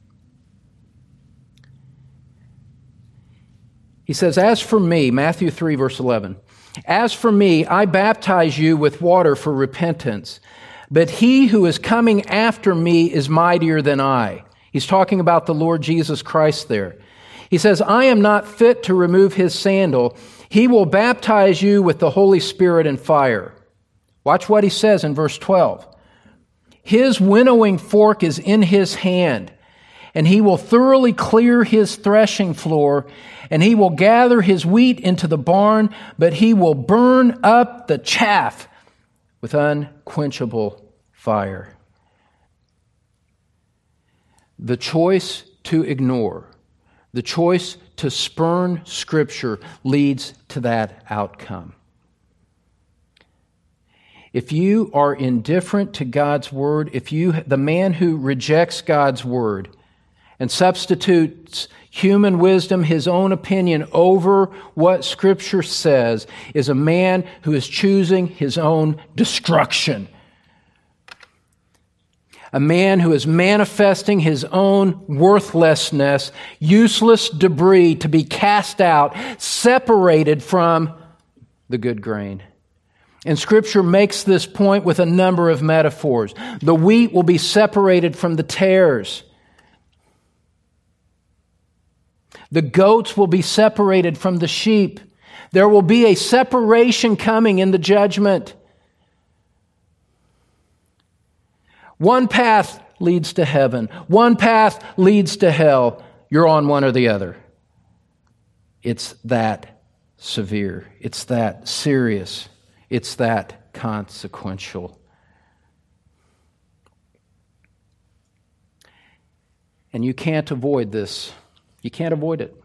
He says, as for me, Matthew 3, verse 11, as for me, I baptize you with water for repentance, but he who is coming after me is mightier than I. He's talking about the Lord Jesus Christ there. He says, I am not fit to remove his sandal. He will baptize you with the Holy Spirit and fire. Watch what he says in verse 12. His winnowing fork is in His hand, and He will thoroughly clear His threshing floor, and He will gather His wheat into the barn, but He will burn up the chaff with unquenchable fire. The choice to ignore, the choice to spurn Scripture leads to that outcome. If you are indifferent to God's Word, the man who rejects God's Word and substitutes human wisdom, his own opinion, over what Scripture says, is a man who is choosing his own destruction. A man who is manifesting his own worthlessness, useless debris to be cast out, separated from the good grain. And Scripture makes this point with a number of metaphors. The wheat will be separated from the tares. The goats will be separated from the sheep. There will be a separation coming in the judgment. One path leads to heaven. One path leads to hell. You're on one or the other. It's that severe. It's that serious. It's that consequential. And you can't avoid this. You can't avoid it.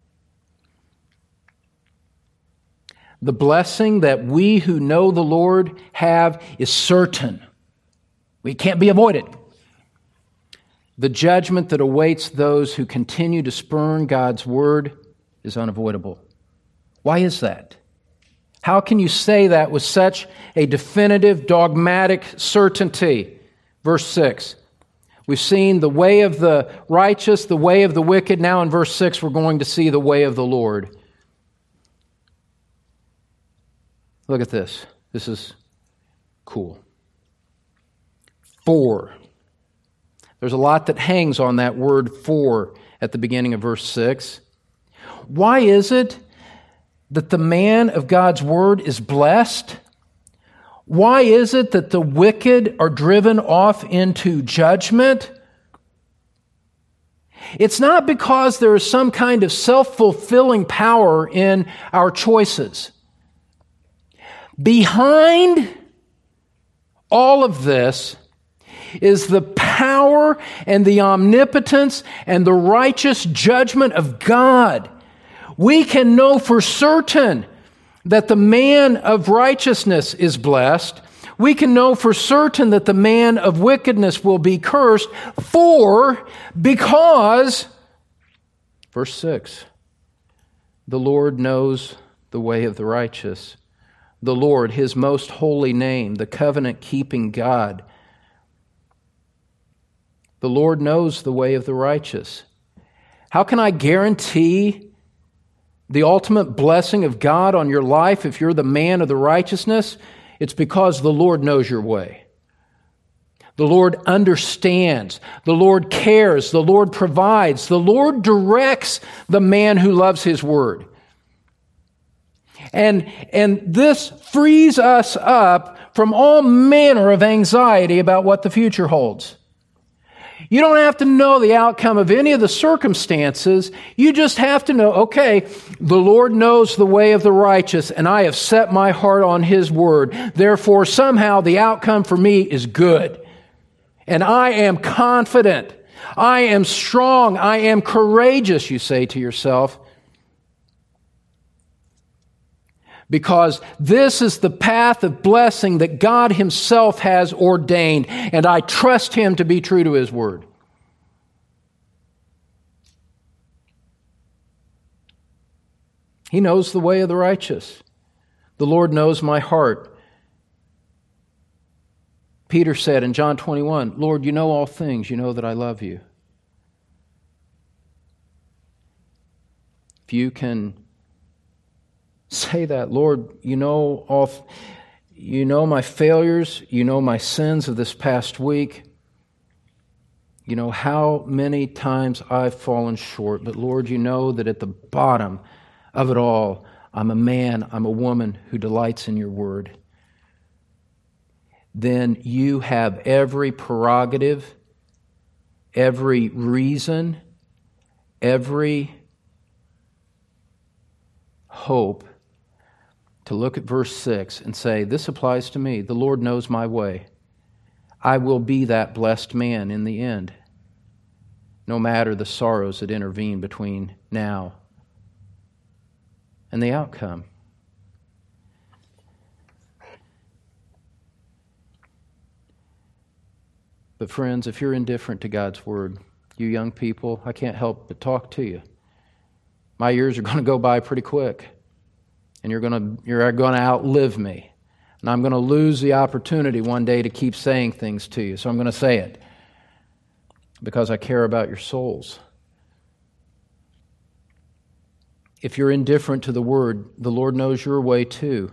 The blessing that we who know the Lord have is certain. It can't be avoided. The judgment that awaits those who continue to spurn God's Word is unavoidable. Why is that? How can you say that with such a definitive, dogmatic certainty? Verse 6. We've seen the way of the righteous, the way of the wicked. Now in verse 6, we're going to see the way of the Lord. Look at this. This is cool. For. There's a lot that hangs on that word for at the beginning of verse 6. Why is it that the man of God's Word is blessed? Why is it that the wicked are driven off into judgment? It's not because there is some kind of self-fulfilling power in our choices. Behind all of this is the power and the omnipotence and the righteous judgment of God. We can know for certain that the man of righteousness is blessed. We can know for certain that the man of wickedness will be cursed, because, verse 6, the Lord knows the way of the righteous. The Lord, His most holy name, the covenant-keeping God. The Lord knows the way of the righteous. How can I guarantee the ultimate blessing of God on your life if you're the man of the righteousness? It's because the Lord knows your way. The Lord understands. The Lord cares. The Lord provides. The Lord directs the man who loves His Word. And this frees us up from all manner of anxiety about what the future holds. You don't have to know the outcome of any of the circumstances. You just have to know, okay, the Lord knows the way of the righteous, and I have set my heart on His Word. Therefore, somehow the outcome for me is good. And I am confident. I am strong. I am courageous, you say to yourself. Because this is the path of blessing that God Himself has ordained, and I trust Him to be true to His Word. He knows the way of the righteous. The Lord knows my heart. Peter said in John 21, Lord, you know all things. You know that I love you. If you can say that, Lord, you know my failures, you know my sins of this past week. You know how many times I've fallen short, but Lord, you know that at the bottom of it all, I'm a man, I'm a woman who delights in your Word. then you have every prerogative, every reason, every hope to look at verse 6 and say, this applies to me. The Lord knows my way. I will be that blessed man in the end, no matter the sorrows that intervene between now and the outcome. But friends, if you're indifferent to God's Word, you young people, I can't help but talk to you. My years are going to go by pretty quick, and you're going to outlive me. And I'm going to lose the opportunity one day to keep saying things to you, so I'm going to say it because I care about your souls. If you're indifferent to the Word, the Lord knows your way too.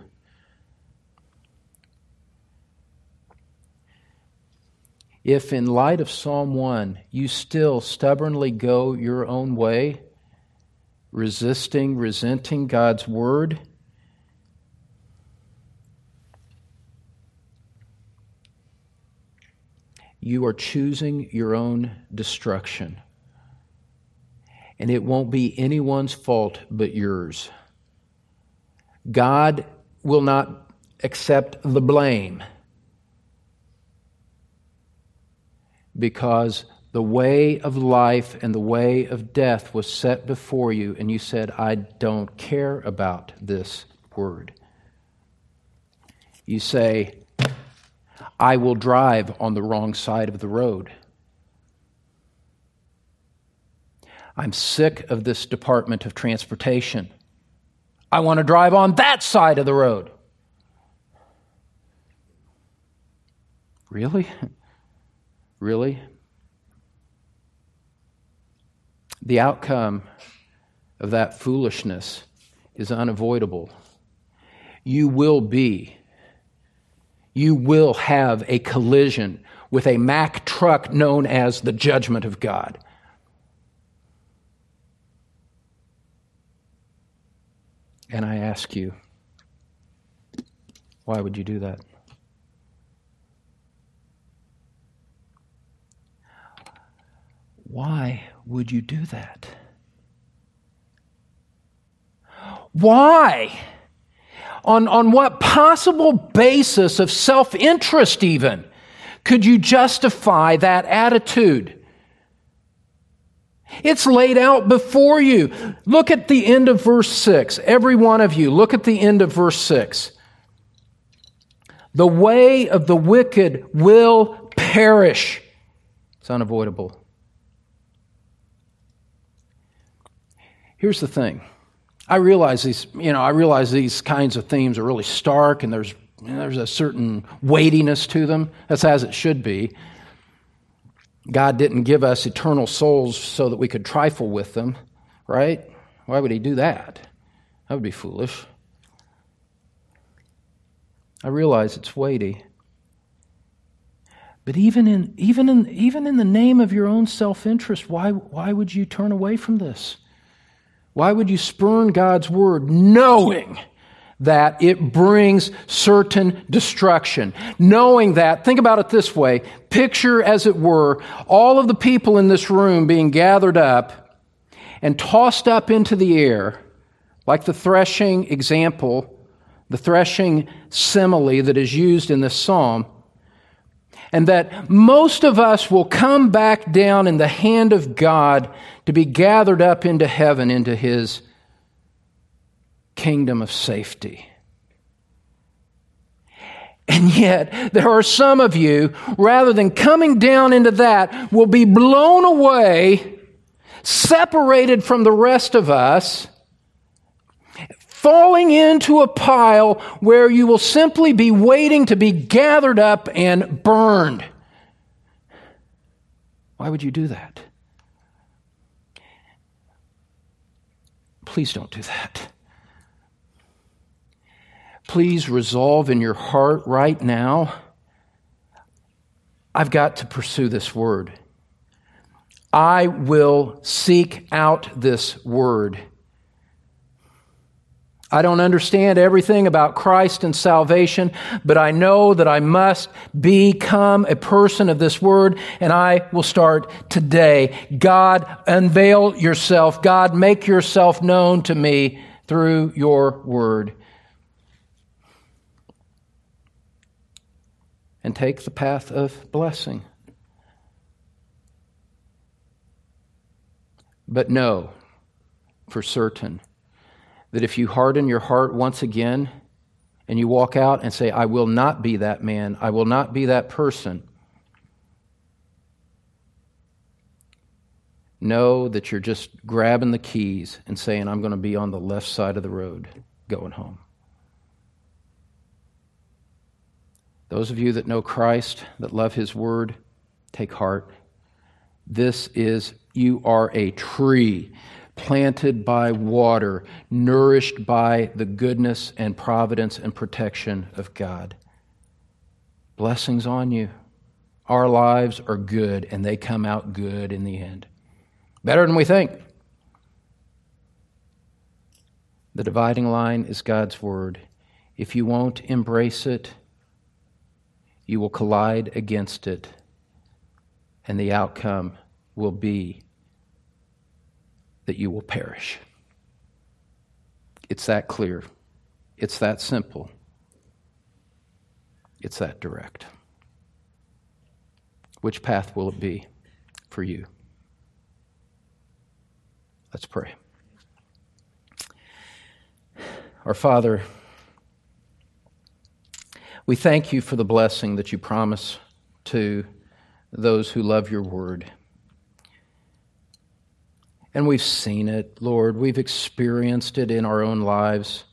If in light of Psalm 1, you still stubbornly go your own way, resenting God's Word, you are choosing your own destruction. And it won't be anyone's fault but yours. God will not accept the blame because the way of life and the way of death was set before you, and you said, I don't care about this word. You say, I will drive on the wrong side of the road. I'm sick of this Department of Transportation. I want to drive on that side of the road. Really? Really? The outcome of that foolishness is unavoidable. You will have a collision with a Mack truck known as the judgment of God. And I ask you, why would you do that? Why would you do that? Why? On what possible basis of self-interest even could you justify that attitude? It's laid out before you. Look at the end of verse 6. Every one of you, look at the end of verse 6. The way of the wicked will perish. It's unavoidable. Here's the thing. I realize these kinds of themes are really stark, and there's a certain weightiness to them. That's as it should be. God didn't give us eternal souls so that we could trifle with them, right? Why would He do that? That would be foolish. I realize it's weighty. But even in the name of your own self-interest, why would you turn away from this? Why would you spurn God's Word knowing that it brings certain destruction? Knowing that, think about it this way, picture as it were, all of the people in this room being gathered up and tossed up into the air, like the threshing example, the threshing simile that is used in this psalm, and that most of us will come back down in the hand of God to be gathered up into heaven, into His kingdom of safety. And yet, there are some of you, rather than coming down into that, will be blown away, separated from the rest of us, falling into a pile where you will simply be waiting to be gathered up and burned. Why would you do that? Please don't do that. Please resolve in your heart right now, I've got to pursue this word. I will seek out this word. I don't understand everything about Christ and salvation, but I know that I must become a person of this Word, and I will start today. God, unveil yourself. God, make yourself known to me through your Word. And take the path of blessing. But know for certain that if you harden your heart once again and you walk out and say, I will not be that man, I will not be that person, know that you're just grabbing the keys and saying, I'm going to be on the left side of the road going home. Those of you that know Christ, that love His Word, take heart. You are a tree planted by water, nourished by the goodness and providence and protection of God. Blessings on you. Our lives are good, and they come out good in the end. Better than we think. The dividing line is God's Word. If you won't embrace it, you will collide against it, and the outcome will be that you will perish. It's that clear. It's that simple. It's that direct. Which path will it be for you? Let's pray. Our Father, we thank you for the blessing that you promise to those who love your Word. And we've seen it, Lord. We've experienced it in our own lives.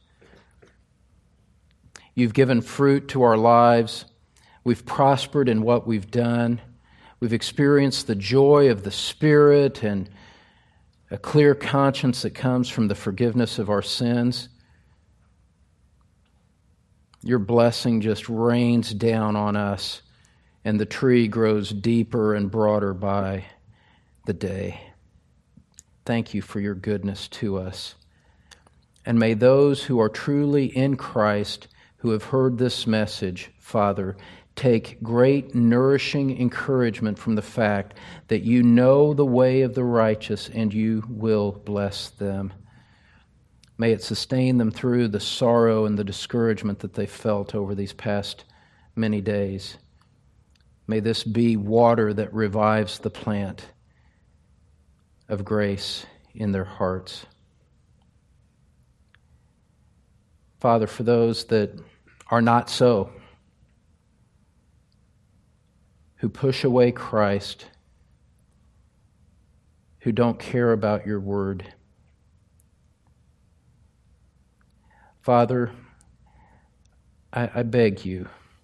You've given fruit to our lives. We've prospered in what we've done. We've experienced the joy of the Spirit and a clear conscience that comes from the forgiveness of our sins. Your blessing just rains down on us, and the tree grows deeper and broader by the day. Thank you for your goodness to us. And may those who are truly in Christ, who have heard this message, Father, take great nourishing encouragement from the fact that you know the way of the righteous and you will bless them. May it sustain them through the sorrow and the discouragement that they felt over these past many days. May this be water that revives the plant of grace in their hearts. Father, for those that are not so, who push away Christ, who don't care about your Word, Father, I beg you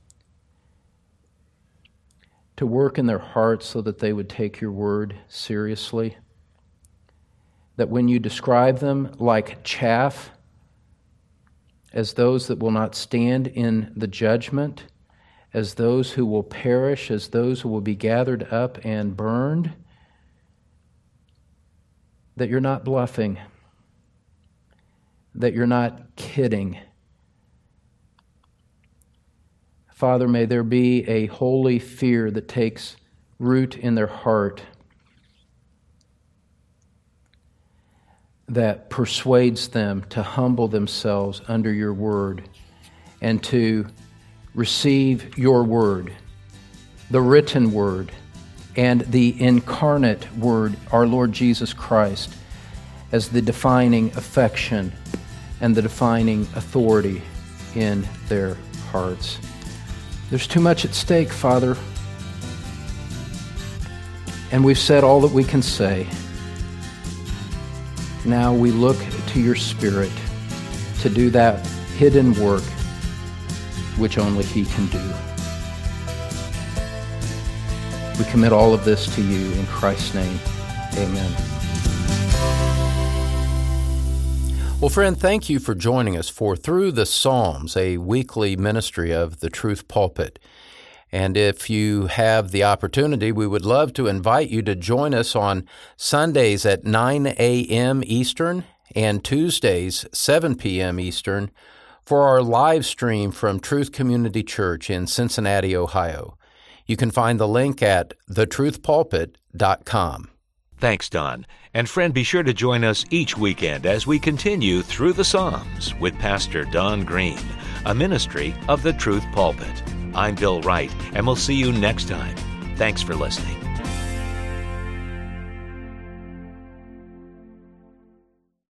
to work in their hearts so that they would take your Word seriously. That when you describe them like chaff, as those that will not stand in the judgment, as those who will perish, as those who will be gathered up and burned, that you're not bluffing, that you're not kidding. Father, may there be a holy fear that takes root in their heart, that persuades them to humble themselves under your Word and to receive your Word, the written Word, and the incarnate Word, our Lord Jesus Christ, as the defining affection and the defining authority in their hearts. There's too much at stake, Father, and we've said all that we can say. Now we look to your Spirit to do that hidden work which only He can do. We commit all of this to you in Christ's name. Amen. Well, friend, thank you for joining us for Through the Psalms, a weekly ministry of the Truth Pulpit. And if you have the opportunity, we would love to invite you to join us on Sundays at 9 a.m. Eastern and Tuesdays, 7 p.m. Eastern, for our live stream from Truth Community Church in Cincinnati, Ohio. You can find the link at thetruthpulpit.com. Thanks, Don. And friend, be sure to join us each weekend as we continue through the Psalms with Pastor Don Green, a ministry of the Truth Pulpit. I'm Bill Wright, and we'll see you next time. Thanks for listening.